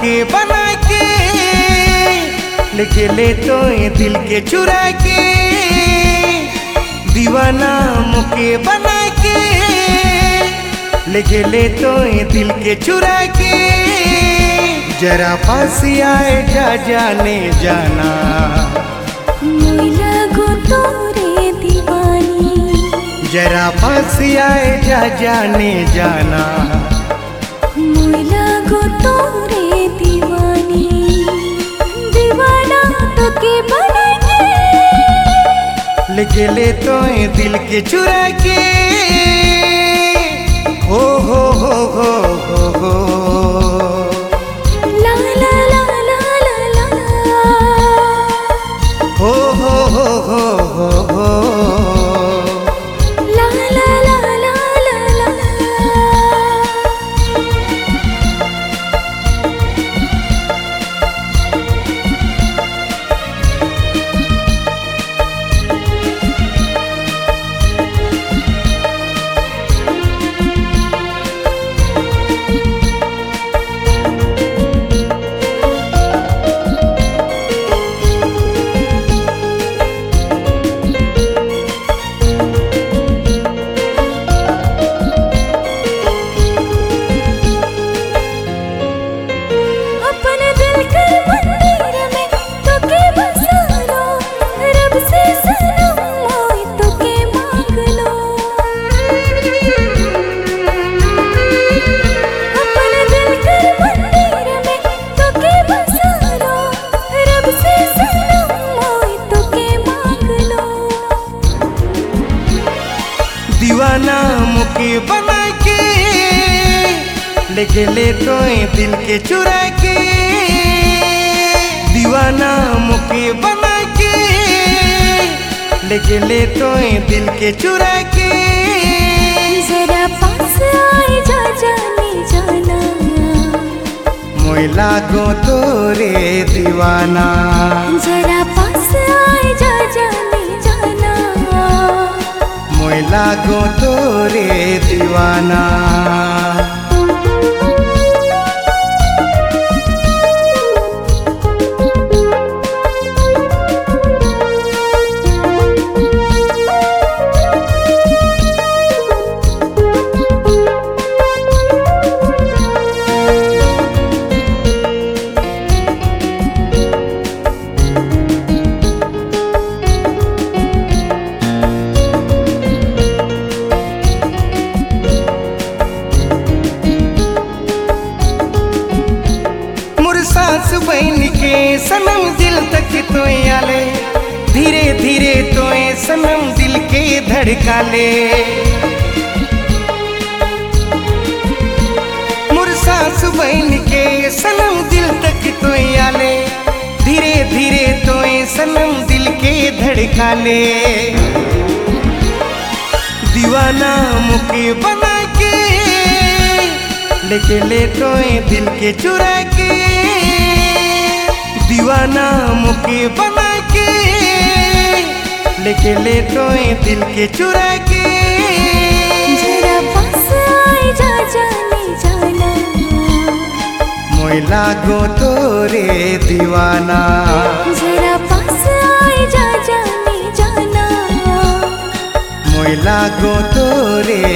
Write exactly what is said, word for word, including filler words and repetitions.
के बना के लेके ले तो दिल के चुरा के, दीवाना मुके बना के लेके ले तो दिल के चुरा के। जरा पास आए जा जाने जाना, मैं लगो तोरे दीवानी। जरा पास आए जा जाने जाना, मैं लगो तोरे दीवानी। दीवाना तो के बना के लेके ले तो दिल के चुरा के। हो हो हो हो हो हो ला ला ला ला ला ला, हो हो हो हो हो हो ला ला ला ला ला ला। अपने दिल के मंदिर में तो के बसा लो, रब से सनम मोई तो के मांग लो। अपने दिल के मंदिर में तो के बसा लो, रब से सनम मोई तो के मांग लो। दीवाना मुके बना के लेके ले तो दिल के चुरा के, दीवाना मुके बना के लेके ले तो दिल के चुरा के। जरा पास आए जा जाने जाना, मोय लागो तोरे दीवाना। जरा पास आए जा जाने जाना, मोय लागो तोरे दीवाना। सांस बन के सनम दिल तक तो आले, धीरे धीरे तो सनम दिल के धड़का ले। मुर सांस बन के सनम दिल तक तो आले, धीरे धीरे तो सनम दिल के धड़का ले। दीवाना मुके बना के लेके ले तो दिल के चुरा के, दीवाना मुके बना के लेके ले तो दिल के चुरा के। जरा पास आए जा जाने जाना, मोय लागो तोरे दीवाना। जरा पास आए जा जाने जाना, मोय लागो तोरे